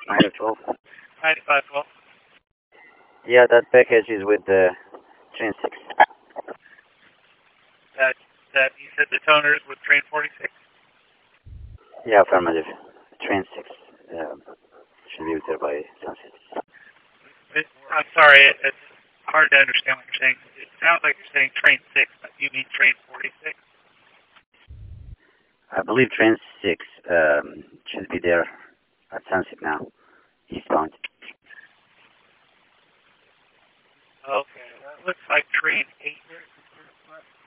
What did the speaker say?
912. 9512. Yeah, that package is with the train 6. That you said the toner is with train 46. Yeah, affirmative. Train 6 should be there by sunset. I'm sorry, it's hard to understand what you're saying. It sounds like you're saying train 6, but you mean train 46. I believe train 6 should be there